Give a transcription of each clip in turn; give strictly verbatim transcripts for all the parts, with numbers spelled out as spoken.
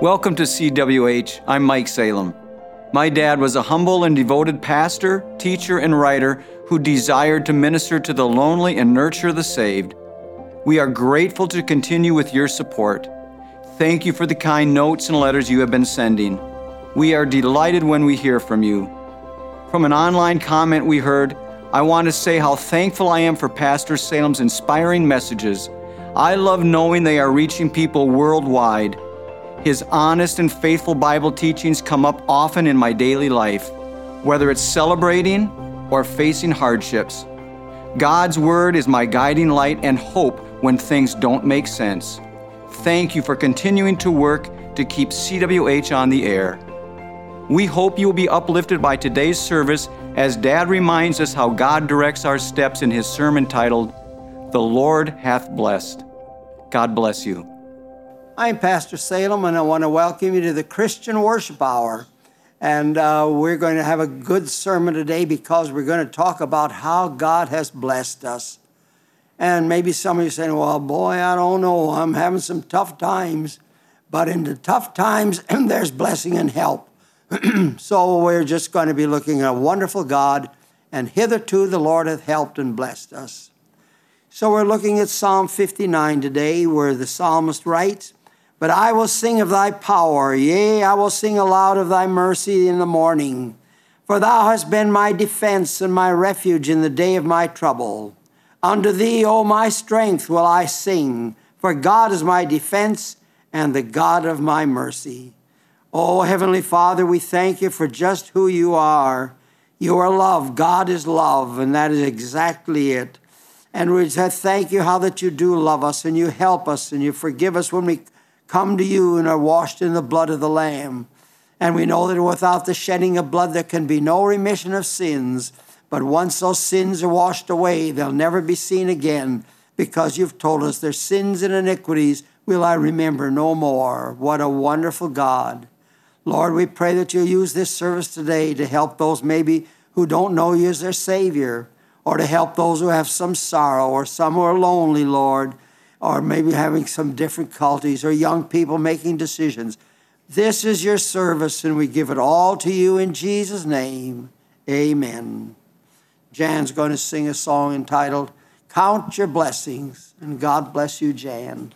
Welcome to C W H. I'm Mike Salem. My dad was a humble and devoted pastor, teacher, and writer who desired to minister to the lonely and nurture the saved. We are grateful to continue with your support. Thank you for the kind notes and letters you have been sending. We are delighted when we hear from you. From an online comment we heard, I want to say how thankful I am for Pastor Salem's inspiring messages. I love knowing they are reaching people worldwide. His honest and faithful Bible teachings come up often in my daily life, whether it's celebrating or facing hardships. God's Word is my guiding light and hope when things don't make sense. Thank you for continuing to work to keep C W H on the air. We hope you will be uplifted by today's service as Dad reminds us how God directs our steps in his sermon titled, The Lord Hath Blessed. God bless you. I'm Pastor Salem, and I want to welcome you to the Christian Worship Hour. And uh, we're going to have a good sermon today because we're going to talk about how God has blessed us. And maybe some of you are saying, well, boy, I don't know. I'm having some tough times. But in the tough times, there's blessing and help. So we're just going to be looking at a wonderful God. And hitherto the Lord hath helped and blessed us. So we're looking at Psalm fifty-nine today, where the psalmist writes, But I will sing of thy power, yea, I will sing aloud of thy mercy in the morning. For thou hast been my defense and my refuge in the day of my trouble. Unto thee, O my strength, will I sing, for God is my defense and the God of my mercy. O Heavenly Father, we thank you for just who you are. You are love. God is love, and that is exactly it. And we say thank you how that you do love us, and you help us, and you forgive us when we come to you and are washed in the blood of the Lamb. And we know that without the shedding of blood, there can be no remission of sins. But once those sins are washed away, they'll never be seen again, because you've told us their sins and iniquities will I remember no more. What a wonderful God. Lord, we pray that you'll use this service today to help those maybe who don't know you as their Savior, or to help those who have some sorrow, or some who are lonely, Lord, or maybe having some difficulties, or young people making decisions. This is your service, and we give it all to you in Jesus' name. Amen. Jan's going to sing a song entitled, Count Your Blessings, and God bless you, Jan.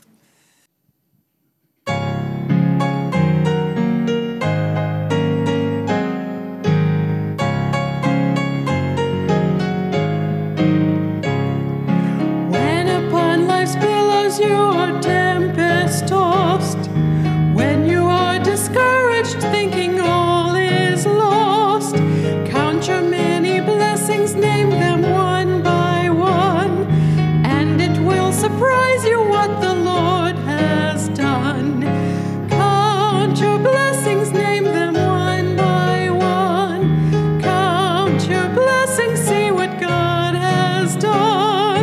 You are tempest-tossed, when you are discouraged, thinking all is lost. Count your many blessings, name them one by one, and it will surprise you what the Lord has done. Count your blessings, name them one by one. Count your blessings, see what God has done.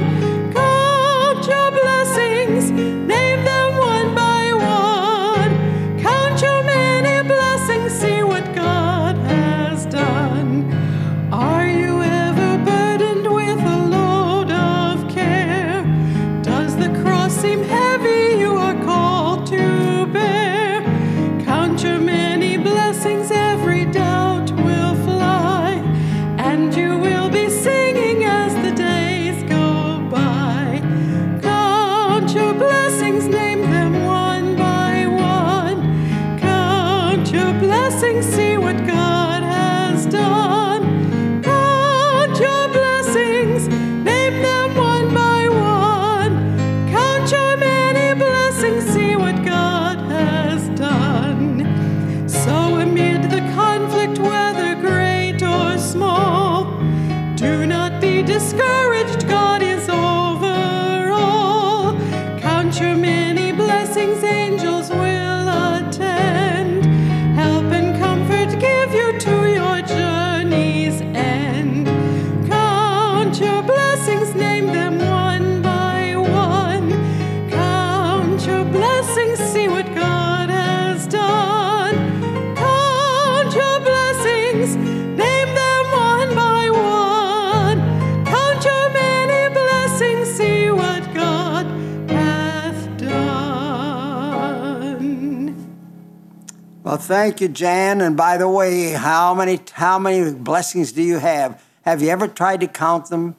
Name them one by one. Count your many blessings, see what God has done. Are you ever burdened with a load of care? Does the cross seem heavy you are called to bear? Count your many blessings, every doubt will fly, and you will be singing as the days go by. Count your blessings, name them one by one. Count your blessings, see what God has done. Count your blessings, name them one by one. Count your many blessings, see what God has done. So amid the conflict, whether great or small, do not be discouraged, God is over all. Count your many blessings, angels will attend, help and comfort give you to your journey's end. Count your blessings, name them one by one. Count your blessings, see what God has done. Count your blessings, name them one by one. Count your many blessings, see what God hath done. Well, thank you, Jan. And by the way, how many how many blessings do you have? Have you ever tried to count them?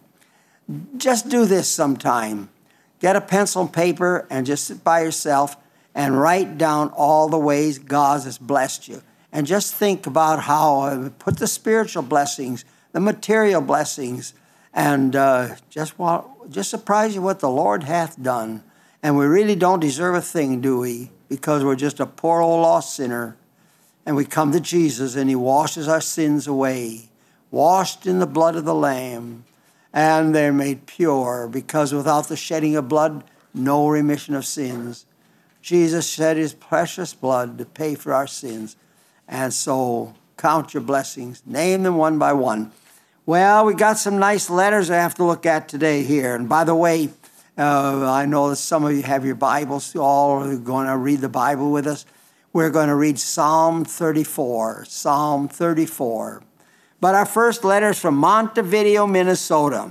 Just do this sometime. Get a pencil and paper and just sit by yourself and write down all the ways God has blessed you. And just think about how, uh, put the spiritual blessings, the material blessings, and uh, just, want, just surprise you what the Lord hath done. And we really don't deserve a thing, do we? Because we're just a poor old lost sinner. And we come to Jesus and he washes our sins away, washed in the blood of the Lamb. And they're made pure, because without the shedding of blood, no remission of sins. Jesus shed his precious blood to pay for our sins. And so count your blessings. Name them one by one. Well, we got some nice letters I have to look at today here. And by the way, uh, I know that some of you have your Bibles. All are going to read the Bible with us. We're going to read Psalm thirty-four. Psalm thirty-four. But our first letter is from Montevideo, Minnesota.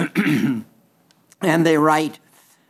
And they write,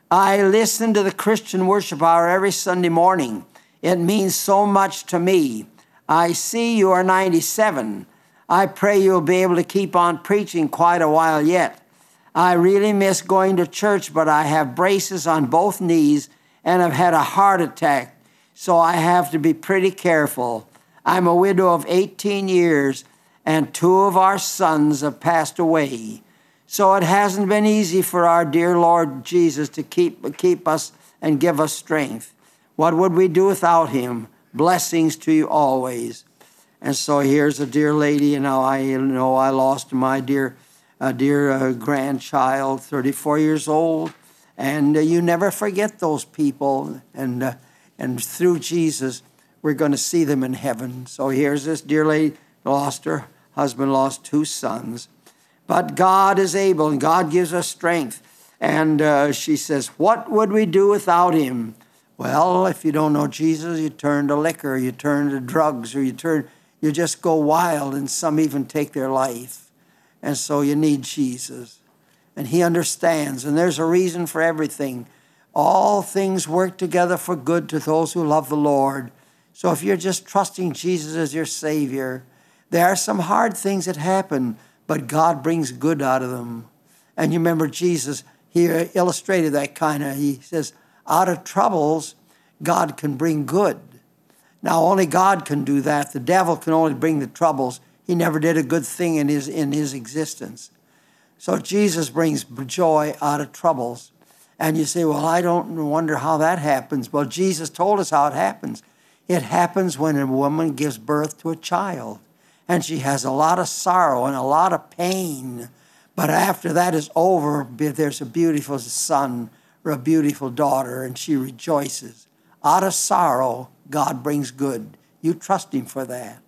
I listen to the Christian Worship Hour every Sunday morning. It means so much to me. I see you are ninety-seven. I pray you'll be able to keep on preaching quite a while yet. I really miss going to church, but I have braces on both knees and have had a heart attack, so I have to be pretty careful. I'm a widow of eighteen years, and two of our sons have passed away. So it hasn't been easy for our dear Lord Jesus to keep, keep us and give us strength. What would we do without him? Blessings to you always. And so here's a dear lady, and now I know I lost my dear, uh, dear uh, grandchild, thirty-four years old, and uh, you never forget those people, and uh, and through Jesus, we're going to see them in heaven. So here's this dear lady, lost her husband, lost two sons, but God is able, and God gives us strength. And uh, she says, what would we do without him? Well, if you don't know Jesus, you turn to liquor, you turn to drugs, or you turn, you just go wild, and some even take their life. And so you need Jesus. And he understands, and there's a reason for everything. All things work together for good to those who love the Lord. So if you're just trusting Jesus as your Savior, there are some hard things that happen, but God brings good out of them. And you remember Jesus, he illustrated that kind of, he says, out of troubles, God can bring good. Now, only God can do that. The devil can only bring the troubles. He never did a good thing in his, in his existence. So Jesus brings joy out of troubles. And you say, well, I don't wonder how that happens. Well, Jesus told us how it happens. It happens when a woman gives birth to a child. And she has a lot of sorrow and a lot of pain. But after that is over, there's a beautiful son or a beautiful daughter, and she rejoices. Out of sorrow, God brings good. You trust him for that.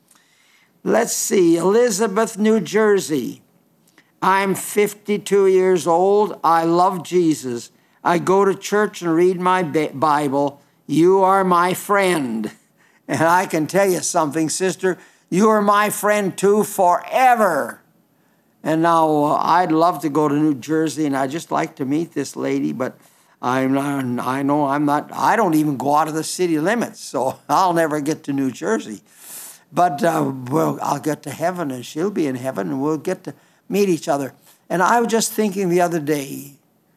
Let's see, Elizabeth, New Jersey. I'm fifty-two years old. I love Jesus. I go to church and read my Bible. You are my friend. And I can tell you something, sister. You are my friend too forever. And now uh, I'd love to go to New Jersey, and I'd just like to meet this lady, but I'm not, I know I'm not, I don't even go out of the city limits, so I'll never get to New Jersey. But uh, well, I'll get to heaven, and she'll be in heaven, and we'll get to meet each other. And I was just thinking the other day,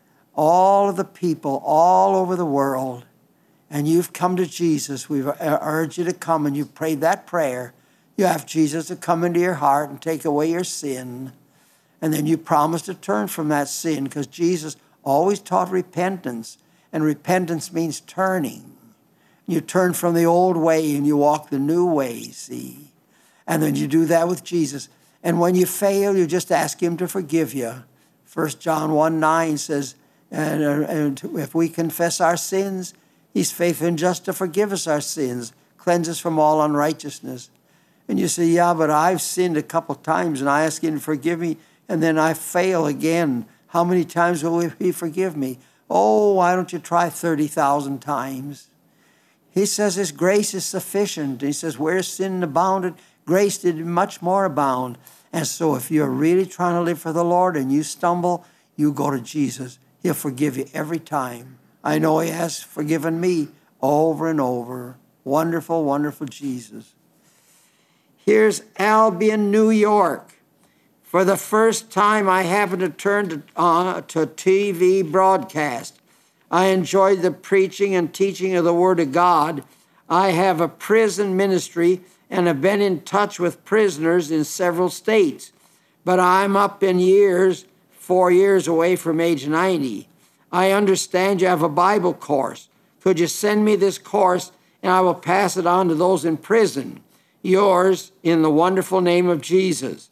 all of the people all over the world, and you've come to Jesus. We've urged you to come, and you've prayed that prayer. You have Jesus to come into your heart and take away your sin. And then you promise to turn from that sin, because Jesus always taught repentance. And repentance means turning. You turn from the old way and you walk the new way, see. And then you do that with Jesus. And when you fail, you just ask him to forgive you. First John one nine says, and, and if we confess our sins, he's faithful and just to forgive us our sins, cleanse us from all unrighteousness. And you say, yeah, but I've sinned a couple times, and I ask him to forgive me, and then I fail again. How many times will he forgive me? Oh, why don't you try thirty thousand times? He says his grace is sufficient. He says, where sin abounded, grace did much more abound. And so if you're really trying to live for the Lord and you stumble, you go to Jesus. He'll forgive you every time. I know he has forgiven me over and over. Wonderful, wonderful Jesus. Here's Albion, New York. For the first time, I happened to turn to, uh, to T V broadcast. I enjoyed the preaching and teaching of the Word of God. I have a prison ministry and have been in touch with prisoners in several states. But I'm up in years, four years away from age ninety. I understand you have a Bible course. Could you send me this course and I will pass it on to those in prison? Yours, in the wonderful name of Jesus.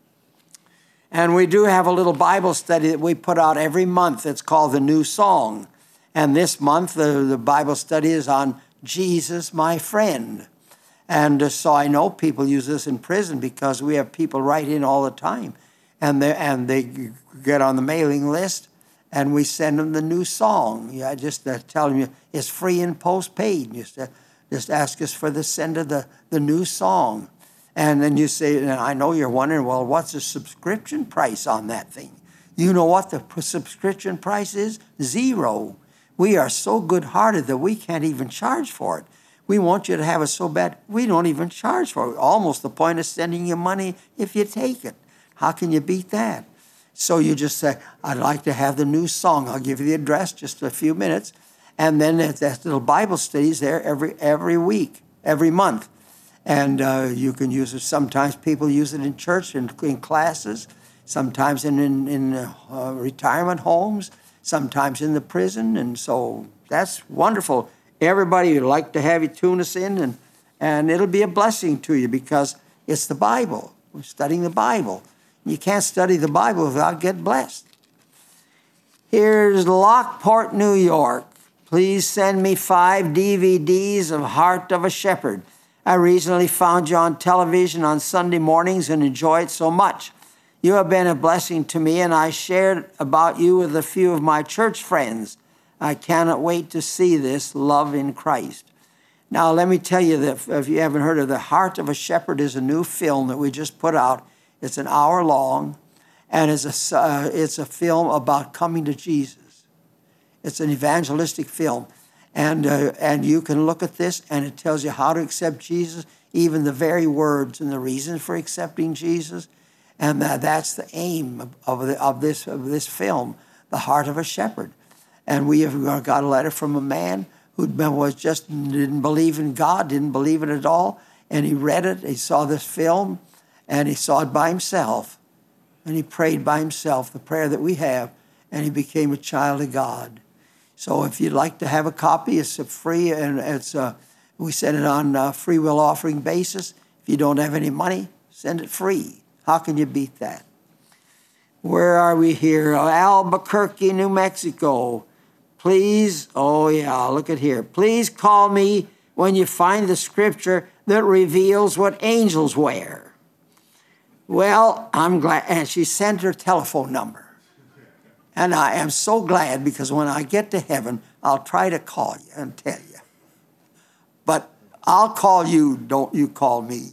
And we do have a little Bible study that we put out every month. It's called The New Song. And this month, the, the Bible study is on Jesus, my friend. And uh, so I know people use this in prison because we have people write in all the time. And they, and they get on the mailing list, and we send them the new song. Yeah, just uh, tell them it's free and postpaid. Just, uh, just ask us for the send of the, the new song. And then you say, and I know you're wondering, well, what's the subscription price on that thing? You know what the subscription price is? Zero. We are so good-hearted that we can't even charge for it. We want you to have it so bad, we don't even charge for it. Almost the point of sending you money if you take it. How can you beat that? So you just say, I'd like to have the new song. I'll give you the address, just a few minutes. And then that little Bible studies there every every week, every month. And uh, you can use it. Sometimes people use it in church, in, in classes, sometimes in, in, in uh, retirement homes, sometimes in the prison. And so that's wonderful. Everybody would like to have you tune us in, and, and it'll be a blessing to you because it's the Bible. We're studying the Bible. You can't study the Bible without getting blessed. Here's Lockport, New York. Please send me five D V Ds of Heart of a Shepherd. I recently found you on television on Sunday mornings and enjoy it so much. You have been a blessing to me, and I shared about you with a few of my church friends. I cannot wait to see this love in Christ. Now, let me tell you that if you haven't heard of The Heart of a Shepherd, is a new film that we just put out. It's an hour long, and it's a, uh, it's a film about coming to Jesus. It's an evangelistic film. And uh, and you can look at this, and it tells you how to accept Jesus, even the very words and the reasons for accepting Jesus. And uh, that's the aim of, of, the, of, this, of this film, The Heart of a Shepherd. And we have got a letter from a man who was just didn't believe in God, didn't believe it at all. And he read it, he saw this film, and he saw it by himself. And he prayed by himself, the prayer that we have, and he became a child of God. So if you'd like to have a copy, it's free, and it's uh, we send it on a free will offering basis. If you don't have any money, send it free. How can you beat that? Where are we here? Albuquerque, New Mexico. Please, oh yeah, look at here. Please call me when you find the scripture that reveals what angels wear. Well, I'm glad, and she sent her telephone number. And I am so glad, because when I get to heaven, I'll try to call you and tell you. But I'll call you, don't you call me.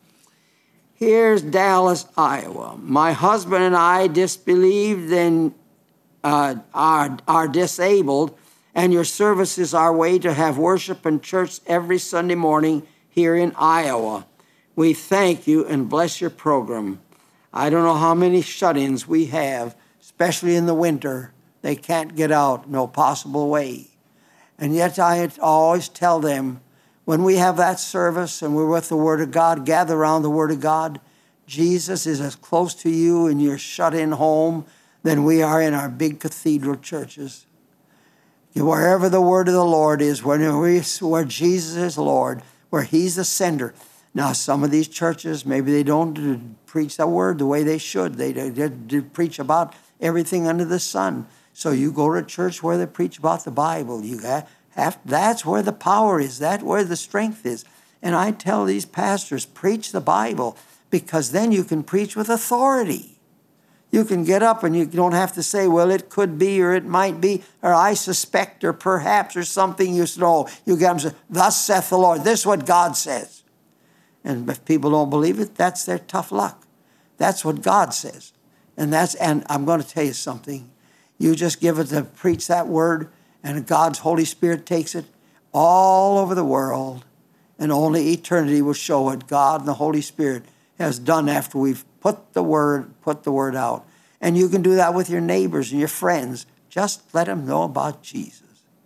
Here's Dallas, Iowa. My husband and I disbelieved and uh, are, are disabled, and your service is our way to have worship and church every Sunday morning here in Iowa. We thank you and bless your program. I don't know how many shut-ins we have, especially in the winter. They can't get out, no possible way. And yet I always tell them, when we have that service and we're with the Word of God, gather around the Word of God, Jesus is as close to you in your shut-in home than we are in our big cathedral churches. Wherever the Word of the Lord is, where, we, where Jesus is Lord, where He's the sender. Now, some of these churches, maybe they don't preach that Word the way they should. They, they, they preach about everything under the sun. So you go to a church where they preach about the Bible. You have, have, that's where the power is. That's where the strength is. And I tell these pastors, preach the Bible, because then you can preach with authority. You can get up and you don't have to say, well, it could be, or it might be, or I suspect, or perhaps, or something. You know, you get them to say, thus saith the Lord. This is what God says. And if people don't believe it, that's their tough luck. That's what God says. And that's, and I'm going to tell you something. You just give it to preach that word, and God's Holy Spirit takes it all over the world. And only eternity will show what God and the Holy Spirit has done after we've put the word, put the word out. And you can do that with your neighbors and your friends. Just let them know about Jesus.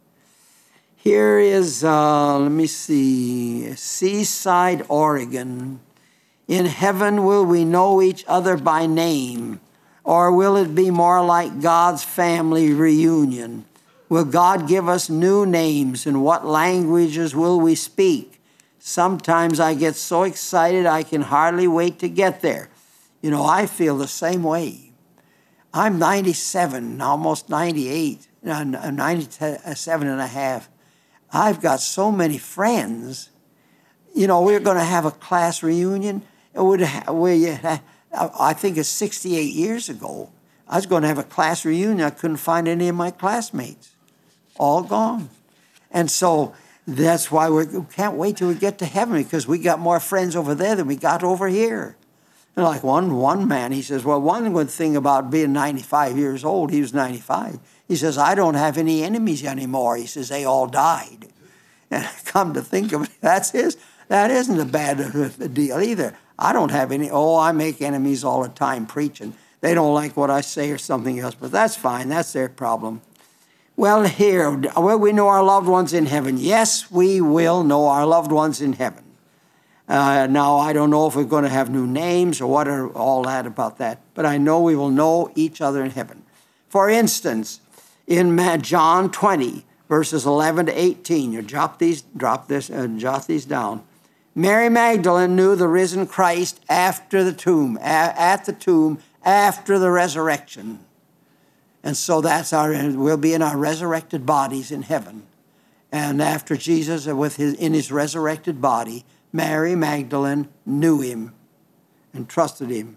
Here is, uh, let me see, Seaside, Oregon. In heaven will we know each other by name, or will it be more like God's family reunion? Will God give us new names, and what languages will we speak? Sometimes I get so excited I can hardly wait to get there. You know, I feel the same way. I'm ninety-seven, almost ninety-eight, ninety-seven and a half. I've got so many friends. You know, we're going to have a class reunion. It would have, we, I think it's sixty-eight years ago. I was going to have a class reunion. I couldn't find any of my classmates. All gone. And so that's why we're, we can't wait till we get to heaven, because we got more friends over there than we got over here. And like one, one man, he says, well, one good thing about being ninety-five years old, he was ninety-five. He says, I don't have any enemies anymore. He says, they all died. And come to think of it, that's his, that isn't a bad deal either. I don't have any, oh, I make enemies all the time preaching. They don't like what I say or something else, but that's fine. That's their problem. Well, here, will we know our loved ones in heaven? Yes, we will know our loved ones in heaven. Uh, now, I don't know if we're going to have new names or what are all that about that, but I know we will know each other in heaven. For instance, in John twenty, verses eleven to eighteen, you drop these, drop this, uh, jot these down. Mary Magdalene knew the risen Christ after the tomb, a- at the tomb, after the resurrection. And so that's our, we'll be in our resurrected bodies in heaven. And after Jesus, with his, in his resurrected body, Mary Magdalene knew him and trusted him.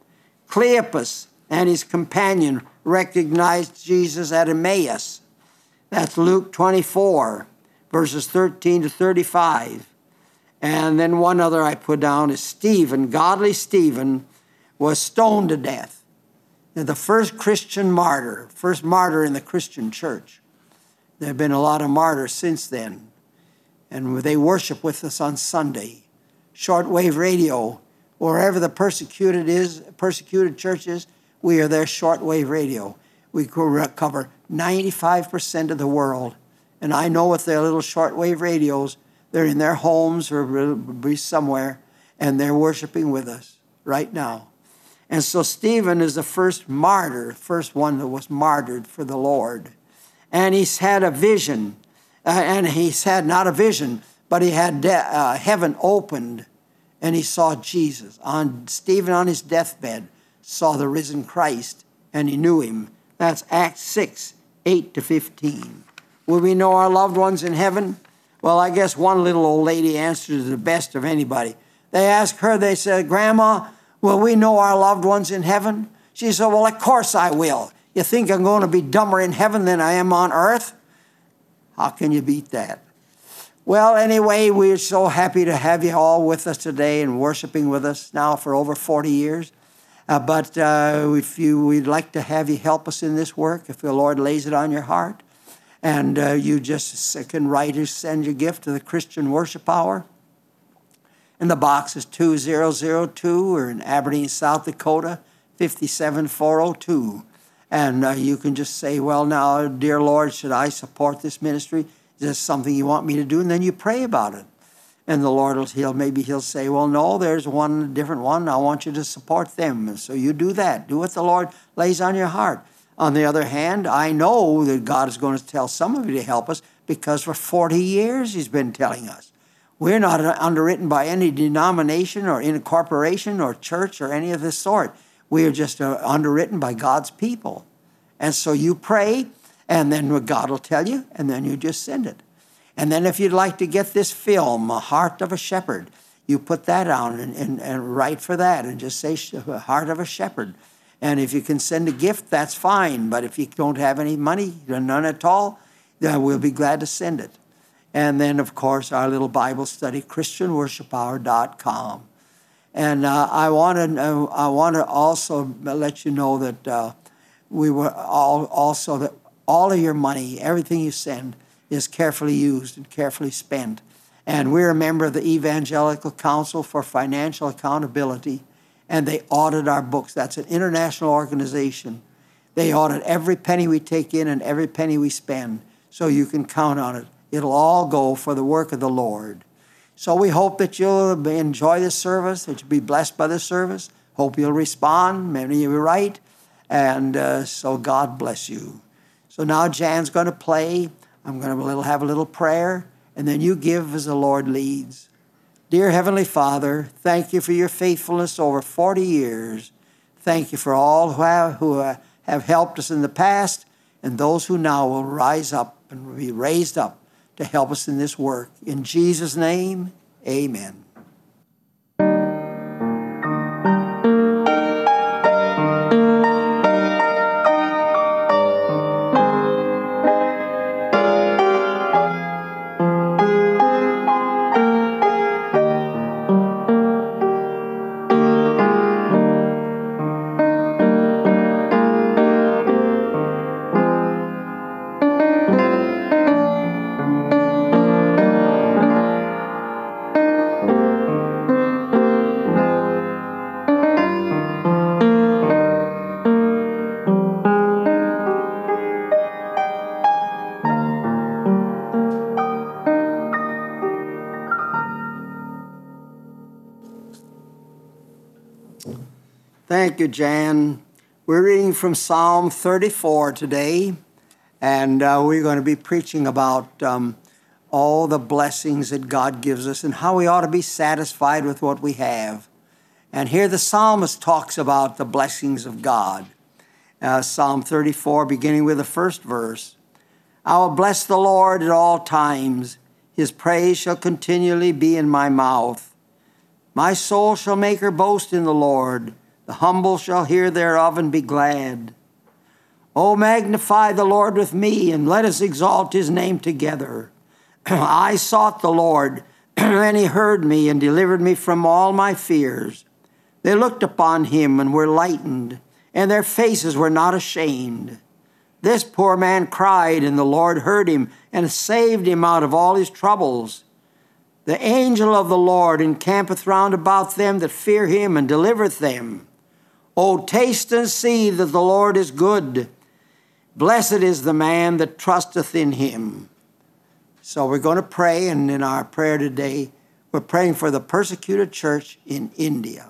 Cleopas and his companion recognized Jesus at Emmaus. That's Luke twenty-four, verses thirteen to thirty-five. And then one other I put down is Stephen, godly Stephen, was stoned to death. The first Christian martyr, first martyr in the Christian church. There have been a lot of martyrs since then. And they worship with us on Sunday. Shortwave radio, wherever the persecuted is, persecuted church is, we are their shortwave radio. We cover ninety-five percent of the world. And I know with their little shortwave radios, they're in their homes or be somewhere, and they're worshiping with us right now. And so Stephen is the first martyr, first one that was martyred for the Lord. And he's had a vision. Uh, and he's had not a vision, but he had de- uh, heaven opened, and he saw Jesus. On Stephen, on his deathbed, saw the risen Christ, and he knew him. That's Acts six, eight to fifteen. Will we know our loved ones in heaven? Well, I guess one little old lady answers the best of anybody. They asked her, they said, Grandma, will we know our loved ones in heaven? She said, well, of course I will. You think I'm going to be dumber in heaven than I am on earth? How can you beat that? Well, anyway, we're so happy to have you all with us today and worshiping with us now for over forty years. Uh, but uh, if you, we'd like to have you help us in this work, if the Lord lays it on your heart. And uh, you just can write or send your gift to the Christian Worship Hour. And the box is two thousand two, or in Aberdeen, South Dakota, five seven four oh two. And uh, you can just say, well, now, dear Lord, should I support this ministry? Is this something you want me to do? And then you pray about it. And the Lord will, he'll, maybe he'll say, well, no, there's one different one. I want you to support them. And so you do that. Do what the Lord lays on your heart. On the other hand, I know that God is going to tell some of you to help us, because for forty years he's been telling us. We're not underwritten by any denomination or incorporation or church or any of this sort. We are just uh, underwritten by God's people. And so you pray, and then God will tell you, and then you just send it. And then if you'd like to get this film, A Heart of a Shepherd, you put that on and, and, and write for that and just say, Heart of a Shepherd. And if you can send a gift, that's fine. But if you don't have any money, none at all, then we'll be glad to send it. And then, of course, our little Bible study, Christian Worship Hour dot com. And uh, I want to uh, I want to also let you know that uh, we were all also that all of your money, everything you send, is carefully used and carefully spent. And we're a member of the Evangelical Council for Financial Accountability, and they audit our books. That's an international organization. They audit every penny we take in and every penny we spend, so you can count on it. It'll all go for the work of the Lord. So we hope that you'll enjoy this service, that you'll be blessed by the service. Hope you'll respond. Many of you write. And uh, so God bless you. So now Jan's going to play. I'm going to have a little prayer, and then you give as the Lord leads. Dear Heavenly Father, thank you for your faithfulness over forty years. Thank you for all who have, who have helped us in the past, and those who now will rise up and be raised up to help us in this work. In Jesus' name, amen. Thank you, Jan. We're reading from Psalm thirty-four today, and uh, we're going to be preaching about um, all the blessings that God gives us and how we ought to be satisfied with what we have. And here the psalmist talks about the blessings of God. Uh, Psalm thirty-four, beginning with the first verse. I will bless the Lord at all times. His praise shall continually be in my mouth. My soul shall make her boast in the Lord. The humble shall hear thereof and be glad. O magnify the Lord with me, and let us exalt his name together. I sought the Lord, and he heard me and delivered me from all my fears. They looked upon him and were lightened, and their faces were not ashamed. This poor man cried, and the Lord heard him and saved him out of all his troubles. The angel of the Lord encampeth round about them that fear him and delivereth them. O taste and see that the Lord is good. Blessed is the man that trusteth in him. So we're going to pray, and in our prayer today, we're praying for the persecuted church in India.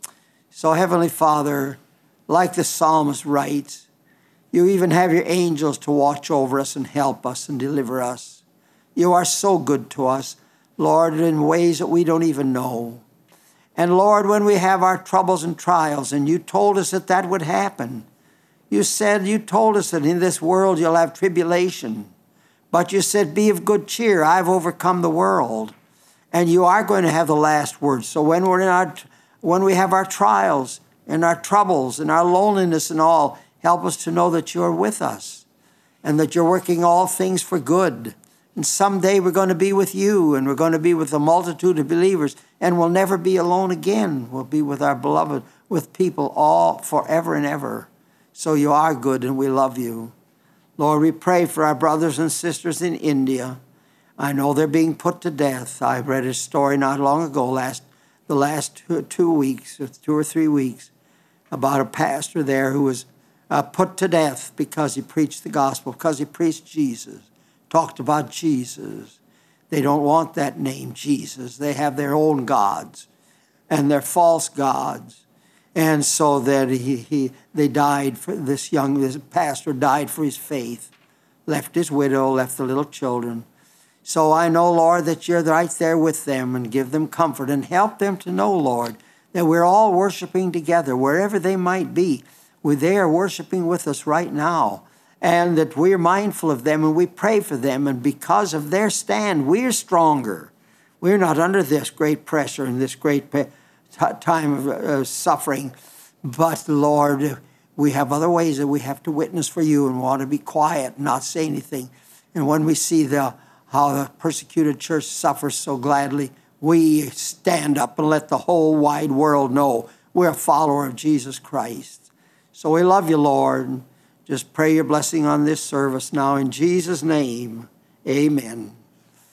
So Heavenly Father, like the psalmist writes, you even have your angels to watch over us and help us and deliver us. You are so good to us, Lord, in ways that we don't even know. And Lord, when we have our troubles and trials, and you told us that that would happen, you said, you told us that in this world you'll have tribulation. But you said, be of good cheer, I've overcome the world. And you are going to have the last word. So when we're in our, when we have our trials and our troubles and our loneliness and all, help us to know that you're with us and that you're working all things for good. And someday we're going to be with you, and we're going to be with a multitude of believers, and we'll never be alone again. We'll be with our beloved, with people all forever and ever. So you are good, and we love you. Lord, we pray for our brothers and sisters in India. I know they're being put to death. I read a story not long ago, last the last two, two weeks, two or three weeks, about a pastor there who was uh, put to death because he preached the gospel, because he preached Jesus. Talked about Jesus. They don't want that name, Jesus. They have their own gods, and they're false gods. And so that he, he they died for this young, this pastor died for his faith, left his widow, left the little children. So I know, Lord, that you're right there with them, and give them comfort and help them to know, Lord, that we're all worshiping together wherever they might be. They are worshiping with us right now. And that we're mindful of them and we pray for them. And because of their stand, we're stronger. We're not under this great pressure and this great pe- t- time of uh, suffering. But, Lord, we have other ways that we have to witness for you and want to be quiet and not say anything. And when we see the how the persecuted church suffers so gladly, we stand up and let the whole wide world know we're a follower of Jesus Christ. So we love you, Lord. Just pray your blessing on this service now in Jesus' name. Amen.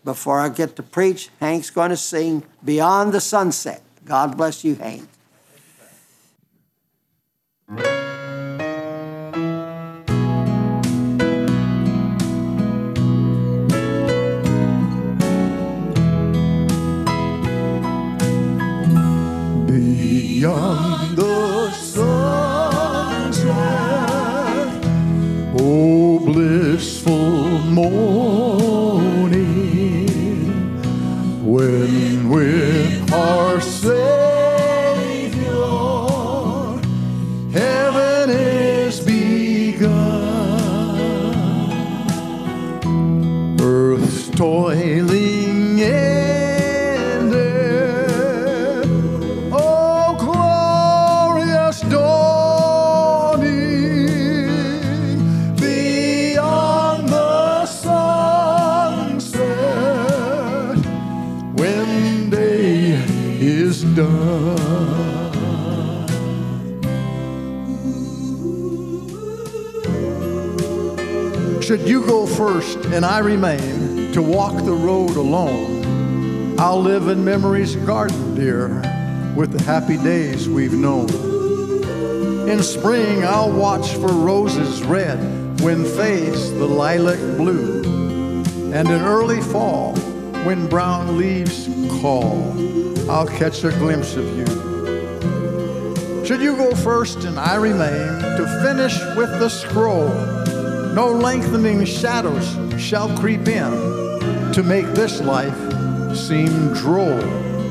before I get to preach, Hank's going to sing Beyond the Sunset. God bless you, Hank. Beyond the sunset, oh blissful morning, when with our Savior heaven is begun, earth's toiling ended, oh glorious dawning, beyond the sunset, when day is done. Should you go first and I remain to walk the road alone, I'll live in memory's garden, dear, with the happy days we've known. In spring I'll watch for roses red when fades the lilac blue, and in early fall when brown leaves call, I'll catch a glimpse of you. Should you go first and I remain to finish with the scroll, no lengthening shadows shall creep in to make this life seem droll.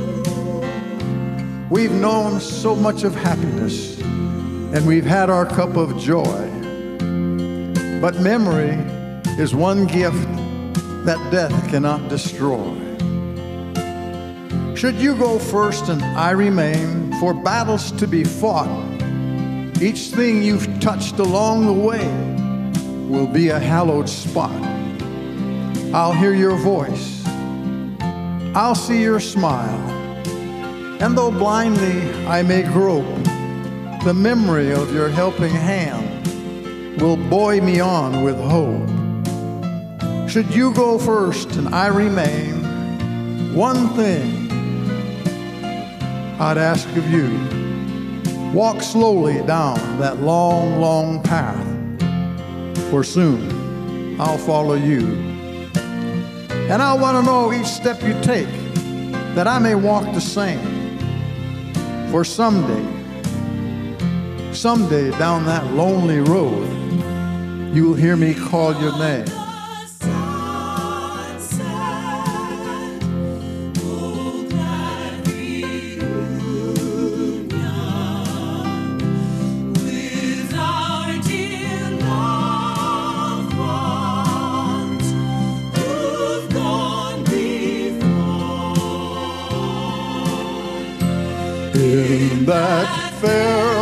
We've known so much of happiness, and we've had our cup of joy. But memory is one gift that death cannot destroy. Should you go first and I remain for battles to be fought, each thing you've touched along the way will be a hallowed spot. I'll hear your voice, I'll see your smile, and though blindly I may grope, the memory of your helping hand will buoy me on with hope. Should you go first and I remain, one thing I'd ask of you, walk slowly down that long, long path, for soon I'll follow you. And I want to know each step you take, that I may walk the same. For someday, someday down that lonely road, you'll hear me call your name. In that fair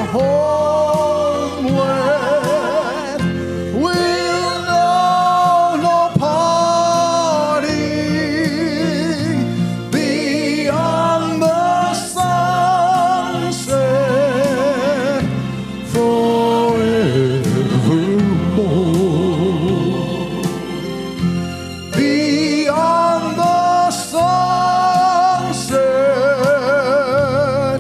homeland, we'll know no parting, beyond the sunset, forevermore. Beyond the sunset,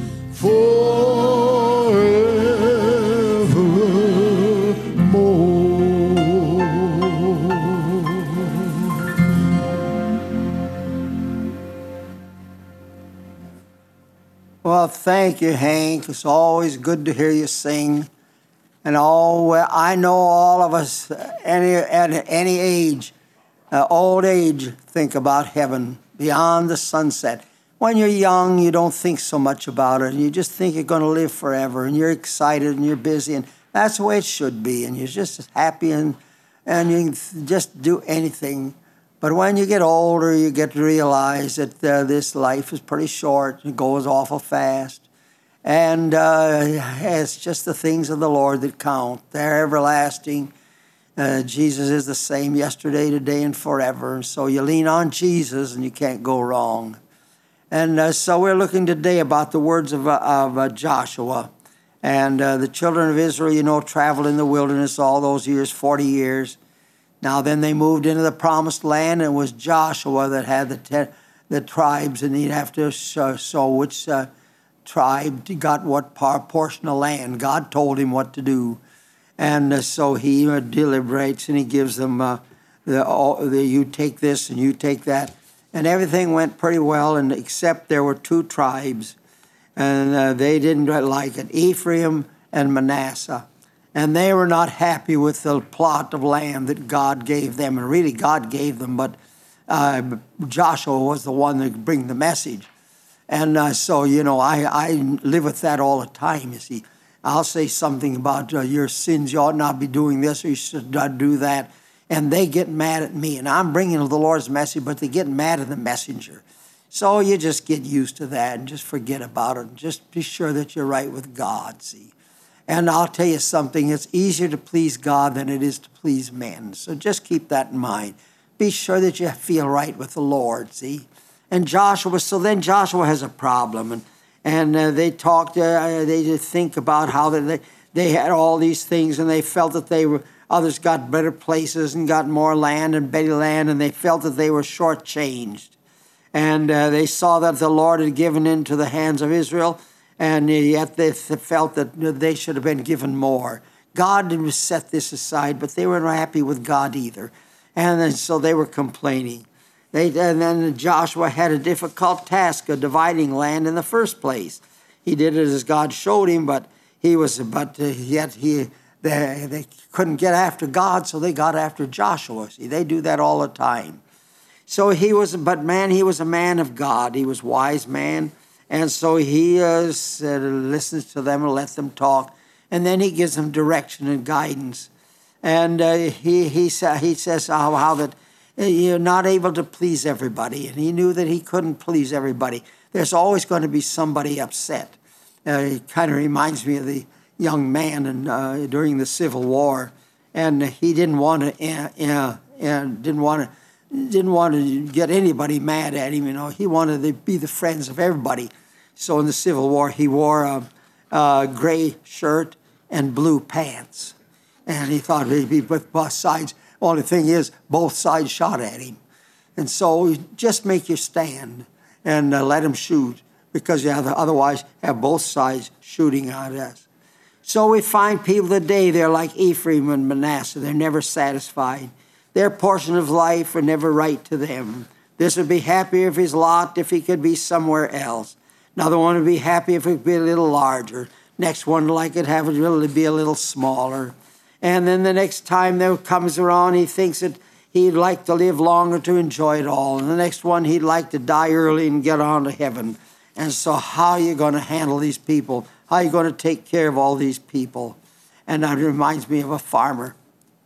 Well, thank you, Hank. It's always good to hear you sing. And all, well, I know all of us, any, at any age, uh, old age, think about heaven, beyond the sunset. When you're young, you don't think so much about it. You just think you're going to live forever, and you're excited, and you're busy, and that's the way it should be. And you're just happy, and, and you can just do anything. But when you get older, you get to realize that uh, this life is pretty short. It goes awful fast. And uh, it's just the things of the Lord that count. They're everlasting. Uh, Jesus is the same yesterday, today, and forever. So you lean on Jesus, and you can't go wrong. And uh, so we're looking today about the words of, uh, of uh, Joshua. And uh, the children of Israel, you know, traveled in the wilderness all those years, forty years. Now then they moved into the promised land, and it was Joshua that had the ten, the tribes, and he'd have to show, show which uh, tribe got what par, portion of land. God told him what to do. And uh, so he uh, deliberates, and he gives them, uh, the, all, the, you take this and you take that. And everything went pretty well, and except there were two tribes, and uh, they didn't like it, Ephraim and Manasseh. And they were not happy with the plot of land that God gave them. And really, God gave them, but uh, Joshua was the one that could bring the message. And uh, so, you know, I, I live with that all the time, you see. I'll say something about uh, your sins, you ought not be doing this, or you should not do that. And they get mad at me. And I'm bringing the Lord's message, but they get mad at the messenger. So you just get used to that and just forget about it. And just be sure that you're right with God, see. And I'll tell you something, it's easier to please God than it is to please men. So just keep that in mind. Be sure that you feel right with the Lord, see. And Joshua, so then Joshua has a problem. And, and uh, they talked, uh, they did think about how they, they had all these things, and they felt that they were, others got better places and got more land and better land, and they felt that they were shortchanged. And uh, they saw that the Lord had given into the hands of Israel, and yet they felt that they should have been given more. God didn't set this aside, but they weren't happy with God either. And then, so they were complaining. They, and then Joshua had a difficult task of dividing land in the first place. He did it as God showed him, but he was, but uh, yet he, they, they couldn't get after God, so they got after Joshua. See, they do that all the time. So he was, but man, he was a man of God. He was a wise man. And so he uh, said, listens to them and lets them talk. And then he gives them direction and guidance. And uh, he, he, sa- he says how, how that you're not able to please everybody. And he knew that he couldn't please everybody. There's always going to be somebody upset. Uh, it kind of reminds me of the young man in, uh, during the Civil War. And he didn't want to, uh, uh, uh, didn't want to, didn't want to get anybody mad at him, you know. He wanted to be the friends of everybody. So in the Civil War, he wore a, a gray shirt and blue pants. And he thought he'd be with both sides. Only thing is, both sides shot at him. And so just make your stand and uh, let him shoot, because you have to otherwise have both sides shooting at us. So we find people today, they're like Ephraim and Manasseh. They're never satisfied. Their portion of life are never right to them. This would be happier if his lot, if he could be somewhere else. Another one would be happy if it could be a little larger. Next one like it have it really be a little smaller. And then the next time there comes around, he thinks that he'd like to live longer to enjoy it all. And the next one, he'd like to die early and get on to heaven. And so how are you going to handle these people? How are you going to take care of all these people? And that reminds me of a farmer.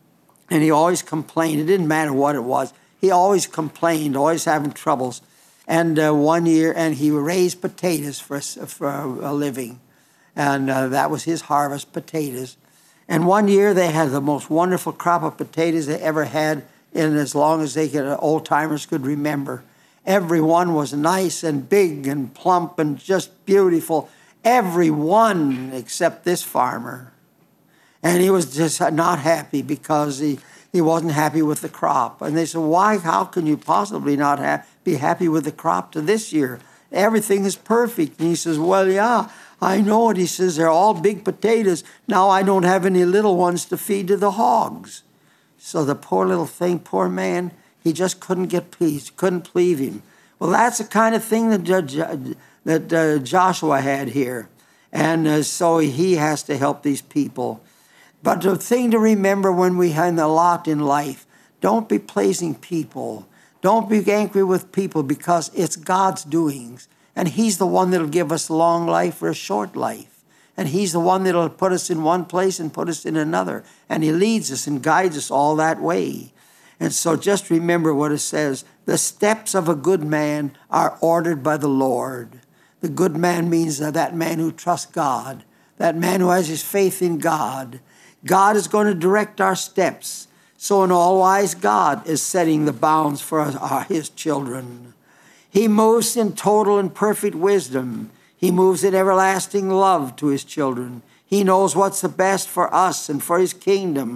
And he always complained. It didn't matter what it was. He always complained, always having troubles. And uh, one year, and he raised potatoes for, for a living. And uh, that was his harvest, potatoes. And one year they had the most wonderful crop of potatoes they ever had in as long as they could, uh, old-timers could remember. Every one was nice and big and plump and just beautiful. Every one except this farmer. And he was just not happy because he, he wasn't happy with the crop. And they said, why, how can you possibly not ha- be happy with the crop to this year? Everything is perfect. And he says, well, yeah, I know it. He says, they're all big potatoes. Now I don't have any little ones to feed to the hogs. So the poor little thing, poor man, he just couldn't get peace, couldn't please him. Well, that's the kind of thing that, uh, that uh, Joshua had here. And uh, so he has to help these people. But the thing to remember when we have a lot in life, don't be pleasing people. Don't be angry with people, because it's God's doings. And he's the one that'll give us long life or a short life. And he's the one that'll put us in one place and put us in another. And he leads us and guides us all that way. And so just remember what it says. The steps of a good man are ordered by the Lord. The good man means that, that man who trusts God. That man who has his faith in God. God is going to direct our steps. So an all-wise God is setting the bounds for our, his children. He moves in total and perfect wisdom. He moves in everlasting love to his children. He knows what's the best for us and for his kingdom.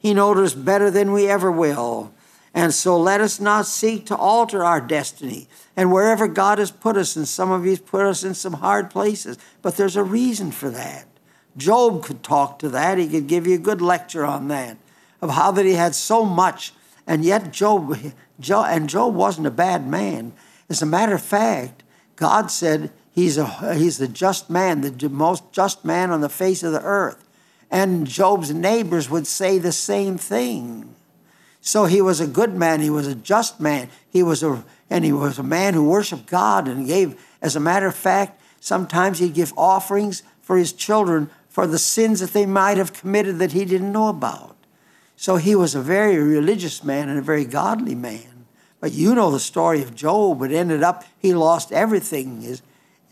He knows us better than we ever will. And so let us not seek to alter our destiny. And wherever God has put us, and some of you put us in some hard places, but there's a reason for that. Job could talk to that. He could give you a good lecture on that, of how that he had so much, and yet Job, Job and Job wasn't a bad man. As a matter of fact, God said he's a he's the just man, the most just man on the face of the earth. And Job's neighbors would say the same thing. So he was a good man. He was a just man. He was a and he was a man who worshiped God and gave. As a matter of fact, sometimes he'd give offerings for his children for the sins that they might have committed that he didn't know about. So he was a very religious man and a very godly man. But you know the story of Job. It ended up he lost everything: his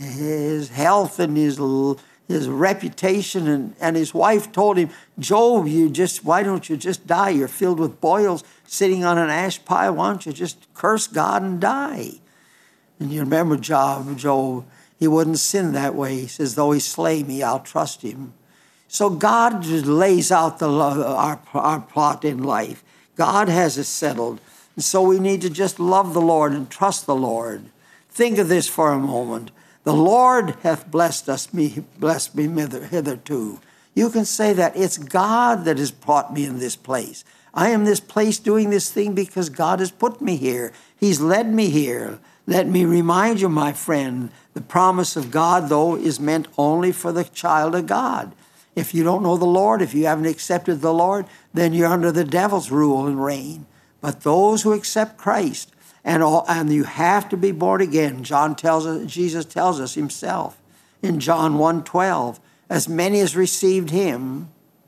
his health and his his reputation, and, and his wife told him, Job, you just, why don't you just die? You're filled with boils sitting on an ash pile. Why don't you just curse God and die? And you remember Job, Job, he wouldn't sin that way. He says, though he slay me, I'll trust him. So God just lays out the our, our plot in life. God has it settled. And so we need to just love the Lord and trust the Lord. Think of this for a moment. The Lord hath blessed us, me, blessed me hitherto. You can say that it's God that has brought me in this place. I am this place doing this thing because God has put me here. He's led me here. Let me remind you, my friend, the promise of God, though, is meant only for the child of God. If you don't know the Lord, if you haven't accepted the Lord, then you're under the devil's rule and reign. But those who accept Christ, And, all, and you have to be born again. John tells us, Jesus tells us himself in John one twelve, as many as received him,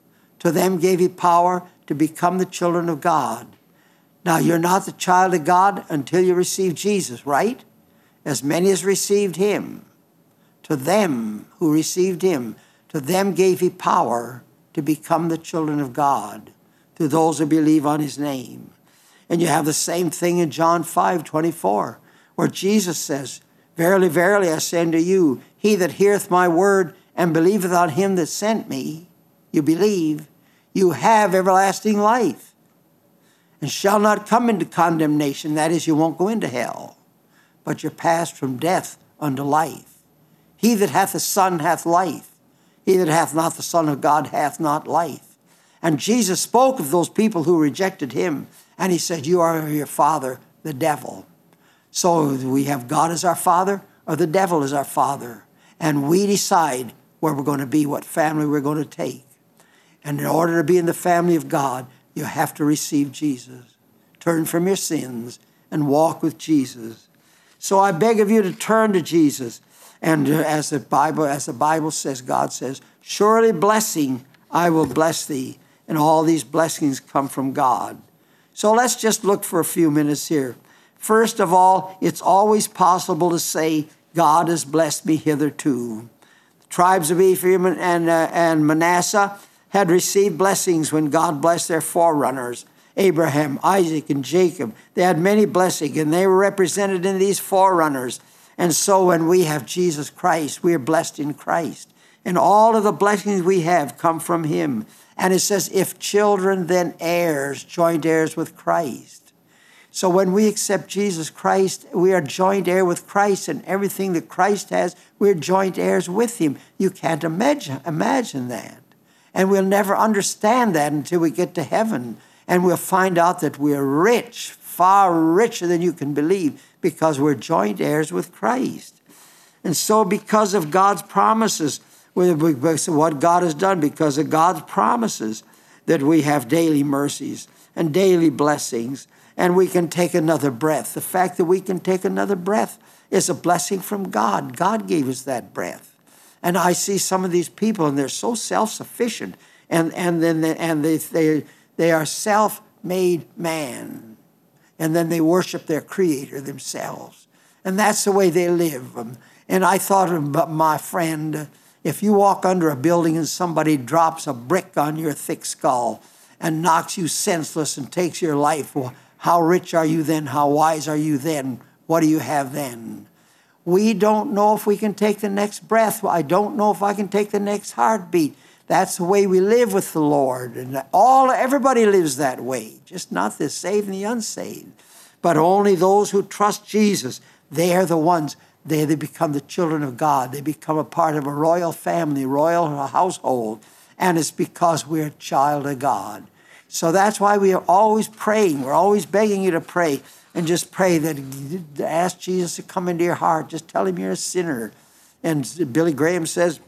to them gave he power to become the children of God. Now, you're not the child of God until you receive Jesus, right? As many as received him, to them who received him, to them gave he power to become the children of God, to those who believe on his name. And you have the same thing in John five twenty-four, where Jesus says, Verily, verily, I say unto you, he that heareth my word and believeth on him that sent me, you believe, you have everlasting life, and shall not come into condemnation. That is, you won't go into hell, but you're passed from death unto life. He that hath the Son hath life. He that hath not the Son of God hath not life. And Jesus spoke of those people who rejected him, and he said, you are your father, the devil. So we have God as our father, or the devil as our father. And we decide where we're going to be, what family we're going to take. And in order to be in the family of God, you have to receive Jesus. Turn from your sins and walk with Jesus. So I beg of you to turn to Jesus. And as the Bible, as the Bible says, God says, surely blessing I will bless thee. And all these blessings come from God. So let's just look for a few minutes here. First of all, it's always possible to say, God has blessed me hitherto. The tribes of Ephraim and, uh, and Manasseh had received blessings when God blessed their forerunners, Abraham, Isaac, and Jacob. They had many blessings, and they were represented in these forerunners. And so when we have Jesus Christ, we are blessed in Christ. And all of the blessings we have come from him. And it says, if children, then heirs, joint heirs with Christ. So when we accept Jesus Christ, we are joint heir with Christ, and everything that Christ has, we're joint heirs with him. You can't imagine, imagine that. And we'll never understand that until we get to heaven. And we'll find out that we're rich, far richer than you can believe, because we're joint heirs with Christ. And so because of God's promises, because of what God has done, because of God's promises, that we have daily mercies and daily blessings, and we can take another breath. The fact that we can take another breath is a blessing from God. God gave us that breath. And I see some of these people, and they're so self-sufficient, and, and then they, and they, they, they are self-made man. And then they worship their creator themselves. And that's the way they live. And I thought about my friend, if you walk under a building and somebody drops a brick on your thick skull and knocks you senseless and takes your life, well, how rich are you then? How wise are you then? What do you have then? We don't know if we can take the next breath. I don't know if I can take the next heartbeat. That's the way we live with the Lord. And all everybody lives that way, just not the saved and the unsaved. But only those who trust Jesus, they are the ones, they, they become the children of God. They become a part of a royal family, royal household. And it's because we're a child of God. So that's why we are always praying. We're always begging you to pray. And just pray that, ask Jesus to come into your heart. Just tell him you're a sinner. And Billy Graham says,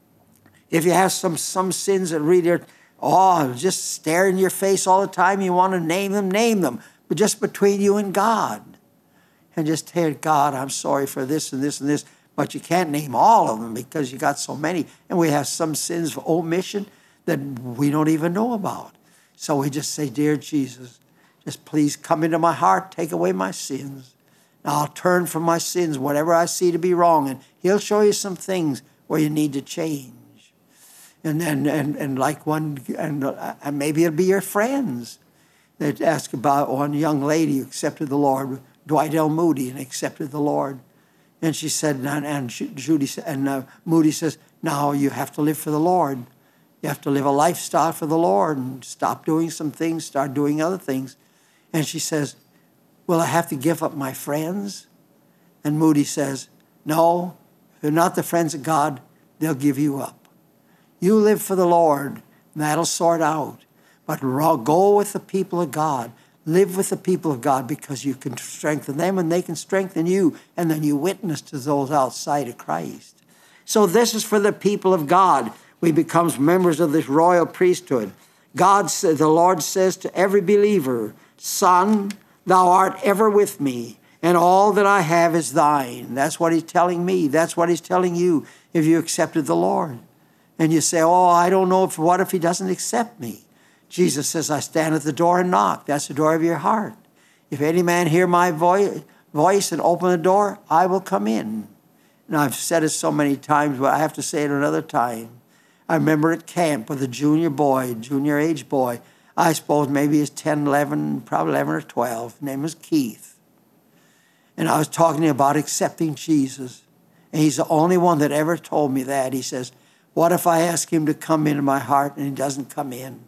if you have some, some sins that really, oh, just stare in your face all the time, you want to name them, name them. But just between you and God. And just tell God, I'm sorry for this and this and this. But you can't name all of them because you got so many. And we have some sins of omission that we don't even know about. So we just say, dear Jesus, just please come into my heart, take away my sins. And I'll turn from my sins, whatever I see to be wrong. And he'll show you some things where you need to change. And and and, and like one, and, and maybe it'll be your friends that ask about one young lady who accepted the Lord, Dwight L. Moody, and accepted the Lord. And she said, and, and Judy and uh, Moody says, now you have to live for the Lord. You have to live a lifestyle for the Lord and stop doing some things, start doing other things. And she says, will I have to give up my friends? And Moody says, no, if they're not the friends of God, they'll give you up. You live for the Lord, and that'll sort out. But go with the people of God. Live with the people of God because you can strengthen them and they can strengthen you. And then you witness to those outside of Christ. So this is for the people of God. We become members of this royal priesthood. God said, the Lord says to every believer, Son, thou art ever with me, and all that I have is thine. That's what he's telling me. That's what he's telling you if you accepted the Lord. And you say, oh, I don't know if what if he doesn't accept me? Jesus says, I stand at the door and knock. That's the door of your heart. If any man hear my voice, voice and open the door, I will come in. And I've said it so many times, but I have to say it another time. I remember at camp with a junior boy, junior age boy. I suppose maybe he's ten, eleven, probably eleven or twelve. His name was Keith. And I was talking to him about accepting Jesus. And he's the only one that ever told me that. He says, what if I ask him to come into my heart and he doesn't come in?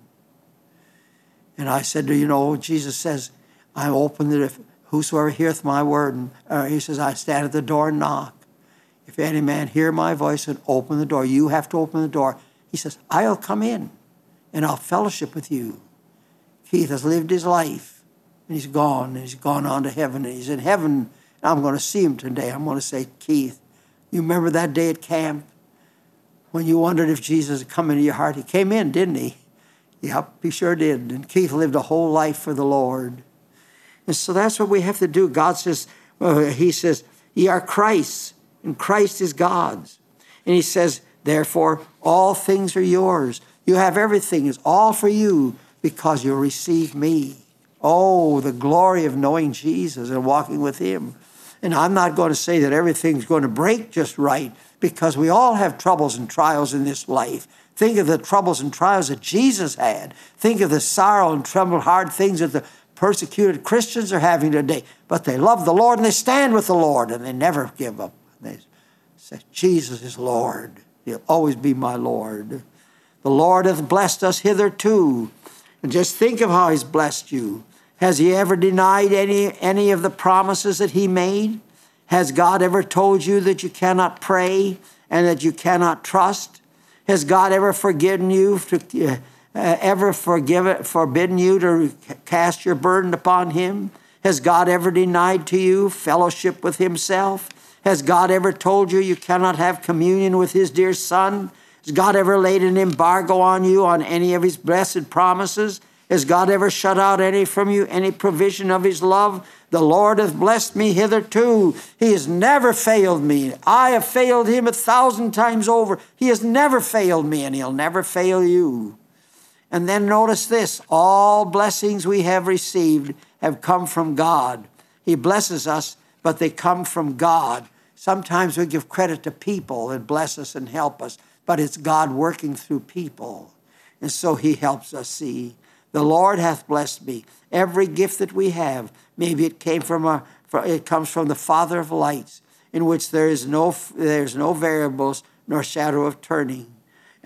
And I said, do you know, Jesus says, I'm open to whosoever heareth my word. And uh, he says, I stand at the door and knock. If any man hear my voice and open the door, you have to open the door. He says, I'll come in and I'll fellowship with you. Keith has lived his life and he's gone. And he's gone on to heaven. And he's in heaven. And I'm going to see him today. I'm going to say, Keith, you remember that day at camp when you wondered if Jesus had come into your heart? He came in, didn't he? Yep, he sure did. And Keith lived a whole life for the Lord. And so that's what we have to do. God says, uh, he says, ye are Christ's, and Christ is God's. And he says, therefore, all things are yours. You have everything. It's all for you because you receive me. Oh, the glory of knowing Jesus and walking with him. And I'm not going to say that everything's going to break just right because we all have troubles and trials in this life. Think of the troubles and trials that Jesus had. Think of the sorrow and troubled hard things that the persecuted Christians are having today. But they love the Lord and they stand with the Lord and they never give up. They say, Jesus is Lord. He'll always be my Lord. The Lord hath blessed us hitherto. And just think of how he's blessed you. Has he ever denied any, any of the promises that he made? Has God ever told you that you cannot pray and that you cannot trust? Has God ever forgiven you, to, uh, ever forgive, forbidden you to cast your burden upon him? Has God ever denied to you fellowship with himself? Has God ever told you you cannot have communion with his dear Son? Has God ever laid an embargo on you on any of his blessed promises? Has God ever shut out any from you, any provision of his love? The Lord hath blessed me hitherto. He has never failed me. I have failed him a thousand times over. He has never failed me, and he'll never fail you. And then notice this. All blessings we have received have come from God. He blesses us, but they come from God. Sometimes we give credit to people that bless us and help us, but it's God working through people. And so he helps us see. The Lord hath blessed me. Every gift that we have, maybe it came from a, it comes from the Father of lights, in which there is no, there's no variables nor shadow of turning.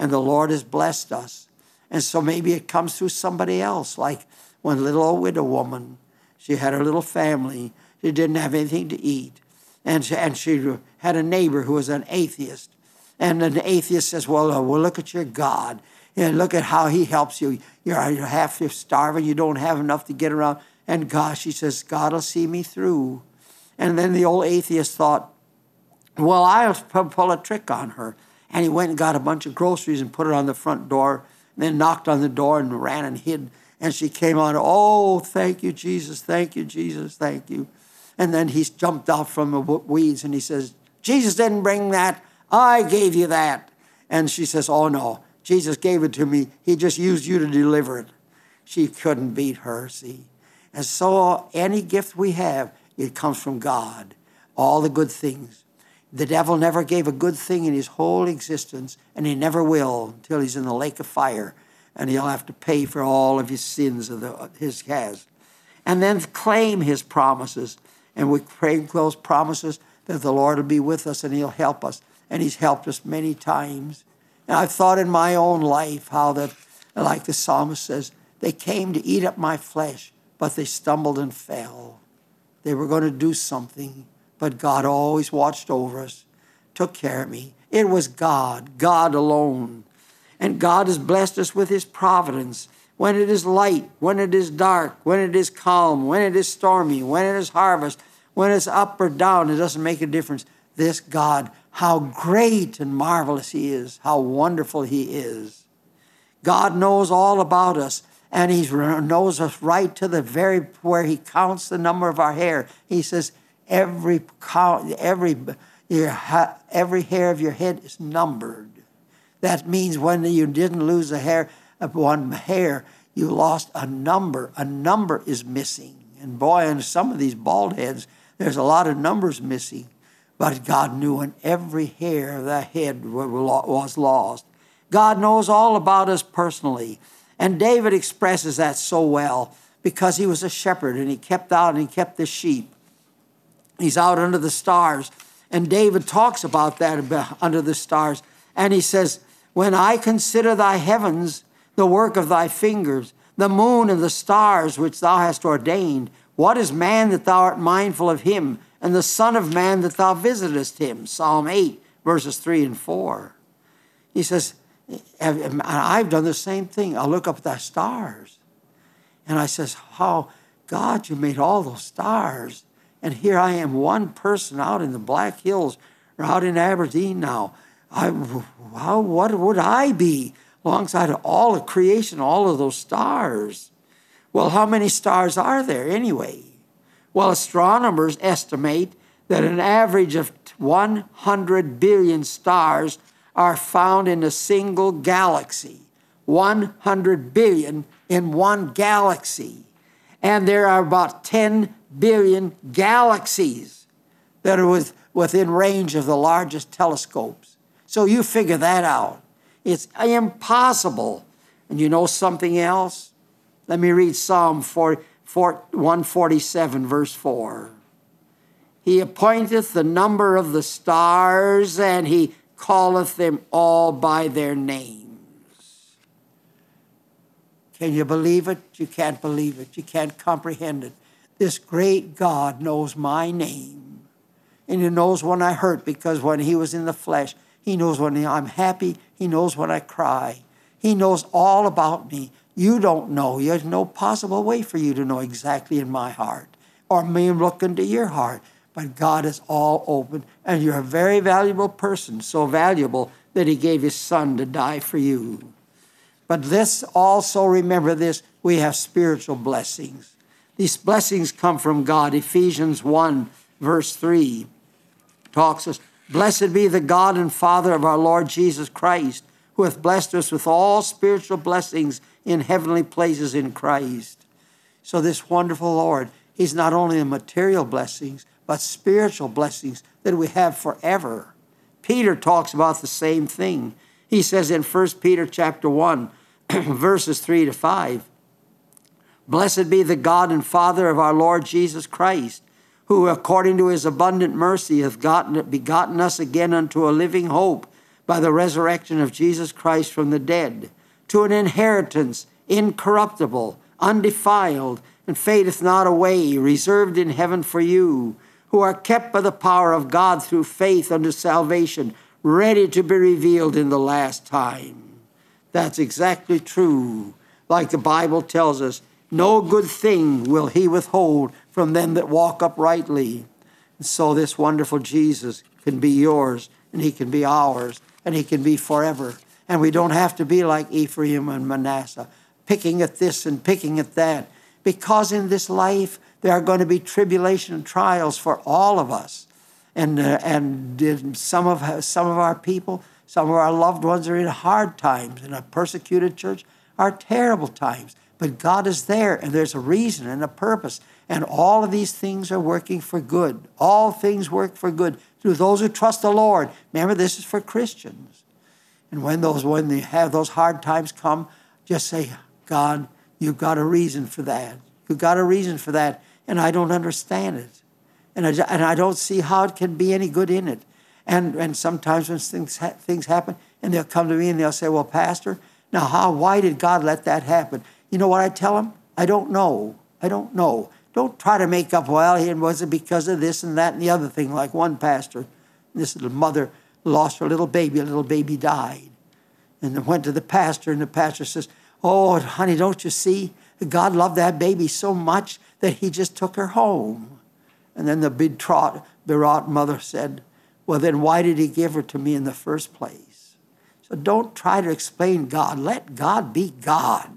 and the Lord has blessed us. And so maybe it comes through somebody else, like one little old widow woman. She had her little family. She didn't have anything to eat. And she, and she had a neighbor who was an atheist. And an atheist says, well, uh, well look at your God. And look at how he helps you. You're, you're half you're starving. You don't have enough to get around. And God, she says, God will see me through. And then the old atheist thought, well, I'll pull a trick on her. And he went and got a bunch of groceries and put it on the front door, and then knocked on the door and ran and hid. And she came out, oh, thank you, Jesus, thank you, Jesus, thank you. And then he jumped out from the weeds and he says, Jesus didn't bring that. I gave you that. And she says, oh, no, Jesus gave it to me. He just used you to deliver it. She couldn't beat her, see. And so any gift we have, it comes from God, all the good things. The devil never gave a good thing in his whole existence, and he never will until he's in the lake of fire, and he'll have to pay for all of his sins of the, his has. And then claim his promises, and we claim those promises that the Lord will be with us and he'll help us, and he's helped us many times. And I've thought in my own life how that, like the psalmist says, they came to eat up my flesh, but they stumbled and fell. They were going to do something, but God always watched over us, took care of me. It was God, God alone. And God has blessed us with his providence. When it is light, when it is dark, when it is calm, when it is stormy, when it is harvest, when it's up or down, it doesn't make a difference. This God, how great and marvelous he is, how wonderful he is. God knows all about us, and he knows us right to the very where he counts the number of our hair. He says, every count, every your, every hair of your head is numbered. That means when you didn't lose a hair of one hair, you lost a number. A number is missing. And boy, in some of these bald heads, there's a lot of numbers missing. But God knew when every hair of the head was lost. God knows all about us personally. And David expresses that so well because he was a shepherd and he kept out and he kept the sheep. He's out under the stars. And David talks about that under the stars. And he says, when I consider thy heavens, the work of thy fingers, the moon and the stars which thou hast ordained, what is man that thou art mindful of him, and the son of man that thou visitest him? Psalm eight, verses three and four. He says, I've done the same thing. I look up at the stars, and I says, how, God, you made all those stars, and here I am, one person out in the Black Hills, or out in Aberdeen now. I, how, what would I be alongside of all of creation, all of those stars? Well, how many stars are there anyway? Well, astronomers estimate that an average of one hundred billion stars are found in a single galaxy. one hundred billion in one galaxy. And there are about ten billion galaxies that are with, within range of the largest telescopes. So you figure that out. It's impossible. And you know something else? Let me read Psalm one forty-seven, verse four. He appointeth the number of the stars, and he calleth them all by their names. Can you believe it? You can't believe it. You can't comprehend it. This great God knows my name. And he knows when I hurt, because when he was in the flesh, he knows when I'm happy. He knows when I cry. He knows all about me. You don't know. There's no possible way for you to know exactly in my heart or me look into your heart. But God is all open, and you're a very valuable person, so valuable that he gave his son to die for you. But this also, remember this, we have spiritual blessings. These blessings come from God. Ephesians one, verse three talks us, blessed be the God and Father of our Lord Jesus Christ, who hath blessed us with all spiritual blessings in heavenly places in Christ. So this wonderful Lord, he's not only the material blessings, but spiritual blessings that we have forever. Peter talks about the same thing. He says in First Peter chapter one, verses three to five, blessed be the God and Father of our Lord Jesus Christ, who according to his abundant mercy hath gotten, begotten us again unto a living hope by the resurrection of Jesus Christ from the dead, to an inheritance incorruptible, undefiled, and fadeth not away, reserved in heaven for you, who are kept by the power of God through faith unto salvation, ready to be revealed in the last time. That's exactly true. Like the Bible tells us, no good thing will he withhold from them that walk uprightly. And so this wonderful Jesus can be yours, and he can be ours, and he can be forever. And we don't have to be like Ephraim and Manasseh, picking at this and picking at that, because in this life there are going to be tribulation and trials for all of us. And uh, and some of some of our people, some of our loved ones are in hard times. In a persecuted church are terrible times. But God is there, and there's a reason and a purpose. And all of these things are working for good. All things work for good through those who trust the Lord. Remember, this is for Christians. And when those when they have those hard times come, just say, God, you've got a reason for that. You've got a reason for that, and I don't understand it. And I, and I don't see how it can be any good in it. And and sometimes when things ha- things happen, and they'll come to me and they'll say, well, Pastor, now how, why did God let that happen? You know what I tell them? I don't know. I don't know. Don't try to make up, well, it wasn't because of this and that and the other thing. Like one pastor, this little mother lost her little baby. A little baby died. And then went to the pastor, and the pastor says, oh, honey, don't you see? God loved that baby so much that he just took her home. And then the betraught, berought mother said, well, then why did he give her to me in the first place? So don't try to explain God. Let God be God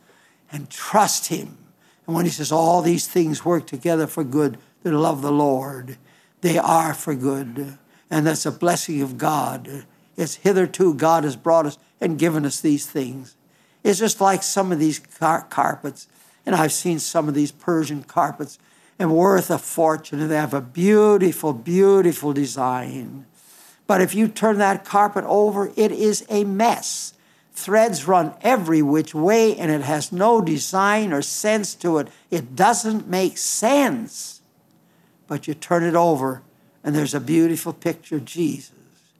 and trust him. And when he says all these things work together for good that love the Lord, they are for good. And that's a blessing of God. It's hitherto God has brought us and given us these things. It's just like some of these car- carpets. And I've seen some of these Persian carpets, and worth a fortune, and they have a beautiful, beautiful design. But if you turn that carpet over, it is a mess. Threads run every which way, and it has no design or sense to it. It doesn't make sense. But you turn it over, and there's a beautiful picture of Jesus.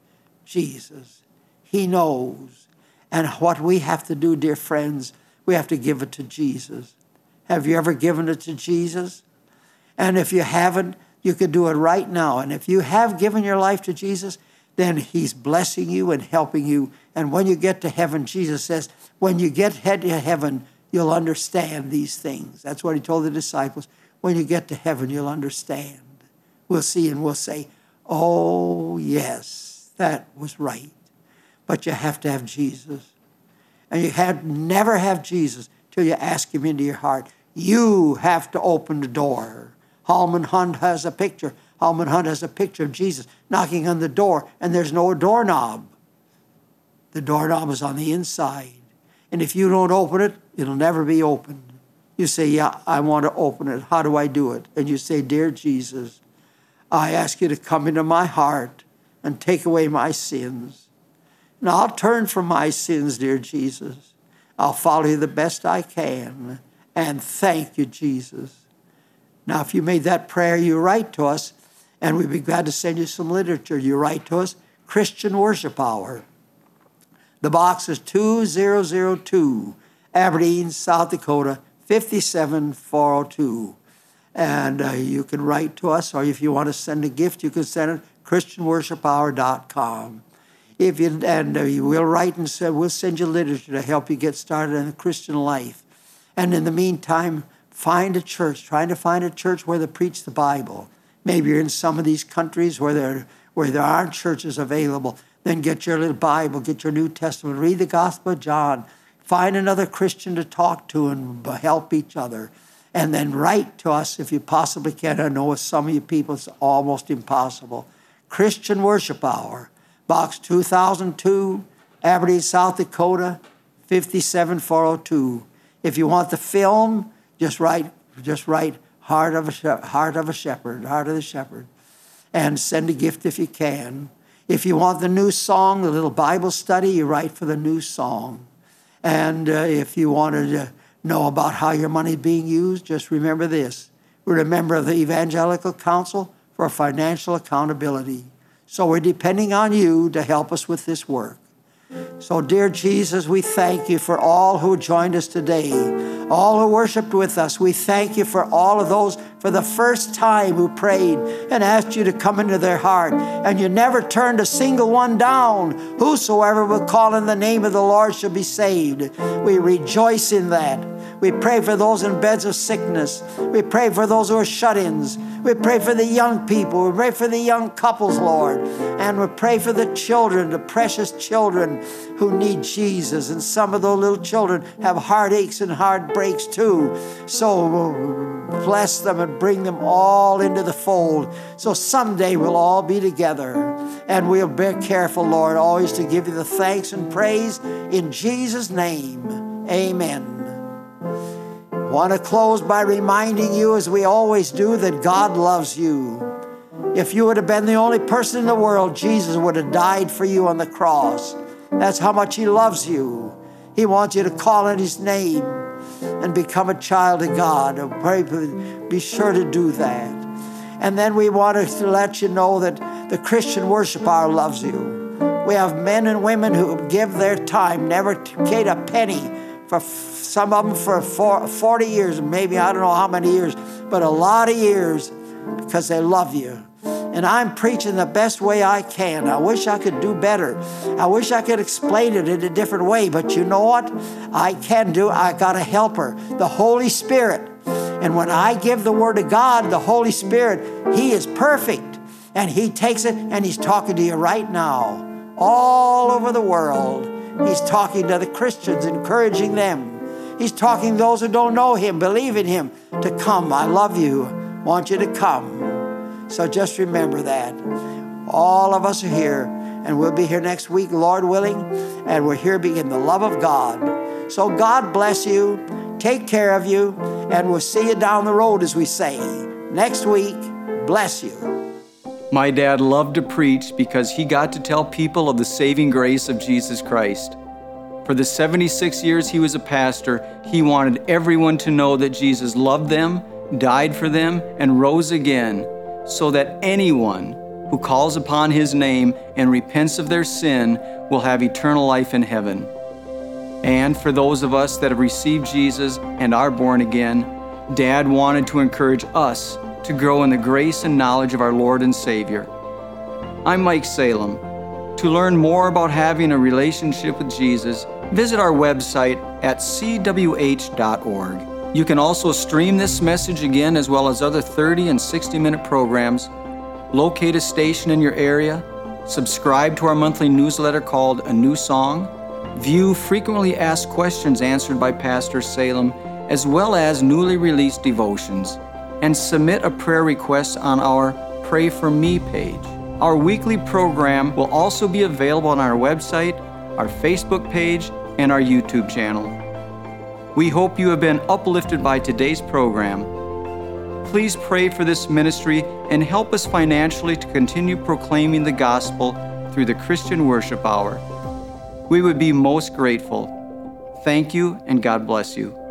Jesus. He knows. And what we have to do, dear friends, we have to give it to Jesus. Have you ever given it to Jesus? And if you haven't, you could do it right now. And if you have given your life to Jesus, then he's blessing you and helping you. And when you get to heaven, Jesus says, when you get to heaven, you'll understand these things. That's what he told the disciples. When you get to heaven, you'll understand. We'll see and we'll say, oh, yes, that was right. But you have to have Jesus. And you have never have Jesus till you ask him into your heart. You have to open the door. Holman Hunt has a picture. Holman Hunt has a picture of Jesus knocking on the door, and there's no doorknob. The doorknob is on the inside. And if you don't open it, it'll never be opened. You say, yeah, I want to open it. How do I do it? And you say, dear Jesus, I ask you to come into my heart and take away my sins. And I'll turn from my sins, dear Jesus. I'll follow you the best I can. And thank you, Jesus. Now, if you made that prayer, you write to us, and we'd be glad to send you some literature. You write to us, Christian Worship Hour. The box is two thousand two, Aberdeen, South Dakota, five seven four oh two. And uh, you can write to us, or if you want to send a gift, you can send it christian worship hour dot com. If you, and uh, you will write and say, we'll send you literature to help you get started in the Christian life. And in the meantime, find a church, trying to find a church where they preach the Bible. Maybe you're in some of these countries where there, where there aren't churches available. Then get your little Bible, get your New Testament, read the Gospel of John. Find another Christian to talk to and help each other. And then write to us if you possibly can. I know with some of you people it's almost impossible. Christian Worship Hour, box two thousand two, Aberdeen, South Dakota, five seven four oh two. If you want the film, just write, just write Heart of a Heart of a Shepherd, Heart of the Shepherd, and send a gift if you can. If you want the new song, the little Bible study, you write for the new song. And uh, if you wanted to know about how your money is being used, just remember this. We're a member of the Evangelical Council for Financial Accountability. So we're depending on you to help us with this work. So, dear Jesus, we thank you for all who joined us today, all who worshiped with us. We thank you for all of those for the first time who prayed and asked you to come into their heart. And you never turned a single one down. Whosoever will call in the name of the Lord shall be saved. We rejoice in that. We pray for those in beds of sickness. We pray for those who are shut-ins. We pray for the young people. We pray for the young couples, Lord. And we pray for the children, the precious children who need Jesus. And some of those little children have heartaches and heartbreaks too. So bless them and bring them all into the fold. So someday we'll all be together. And we'll be careful, Lord, always to give you the thanks and praise in Jesus' name. Amen. I want to close by reminding you, as we always do, that God loves you. If you would have been the only person in the world, Jesus would have died for you on the cross. That's how much He loves you. He wants you to call in His name and become a child of God. Pray, be sure to do that. And then we want to let you know that the Christian Worship Hour loves you. We have men and women who give their time, never paid a penny, for some of them for forty years, maybe I don't know how many years, but a lot of years, because they love you. And I'm preaching the best way I can. I wish I could do better. I wish I could explain it in a different way, but you know what? I can do. I got a helper, the Holy Spirit. And when I give the Word of God, the Holy Spirit, He is perfect. And He takes it and He's talking to you right now, all over the world. He's talking to the Christians, encouraging them. He's talking to those who don't know Him, believe in Him, to come. I love you. Want you to come. So just remember that. All of us are here, and we'll be here next week, Lord willing, and we're here being in the love of God. So God bless you. Take care of you, and we'll see you down the road, as we say. Next week, bless you. My dad loved to preach because he got to tell people of the saving grace of Jesus Christ. For the seventy-six years he was a pastor, he wanted everyone to know that Jesus loved them, died for them, and rose again, so that anyone who calls upon His name and repents of their sin will have eternal life in heaven. And for those of us that have received Jesus and are born again, Dad wanted to encourage us to grow in the grace and knowledge of our Lord and Savior. I'm Mike Salem. To learn more about having a relationship with Jesus, visit our website at c w h dot org. You can also stream this message again, as well as other thirty and sixty minute programs, locate a station in your area, subscribe to our monthly newsletter called A New Song, view frequently asked questions answered by Pastor Salem, as well as newly released devotions, and submit a prayer request on our Pray For Me page. Our weekly program will also be available on our website, our Facebook page, and our YouTube channel. We hope you have been uplifted by today's program. Please pray for this ministry and help us financially to continue proclaiming the gospel through the Christian Worship Hour. We would be most grateful. Thank you, and God bless you.